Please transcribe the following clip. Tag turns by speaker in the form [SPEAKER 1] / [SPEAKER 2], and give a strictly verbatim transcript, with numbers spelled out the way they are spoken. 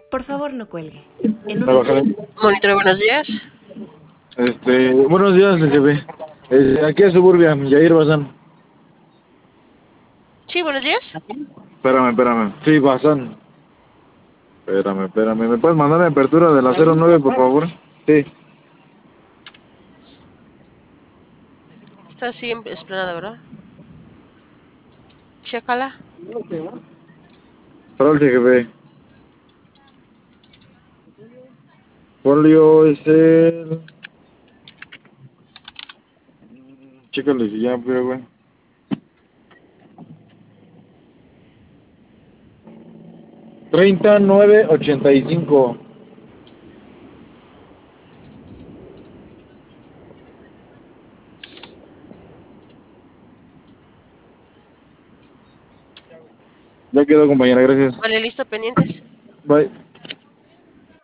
[SPEAKER 1] Por favor, no cuelgue. En
[SPEAKER 2] A
[SPEAKER 1] unos
[SPEAKER 2] bajar.
[SPEAKER 3] Monitor, buenos días.
[SPEAKER 2] Este, buenos días, jefe. Eh, aquí es Suburbia, Yair Bazán.
[SPEAKER 3] Sí, buenos días.
[SPEAKER 2] Espérame, espérame. Sí, Bazán. Espérame, espérame. ¿Me puedes mandar la apertura de la cero nueve, por favor? Sí.
[SPEAKER 3] Está así en esplanada, ¿verdad? Chécala.
[SPEAKER 2] Parole, jefe. Folio es el... Chécale si ya, pero, güey. treinta nueve ochenta y cinco. Ya quedó, compañera, gracias.
[SPEAKER 3] Vale, listo, pendientes.
[SPEAKER 2] Bye.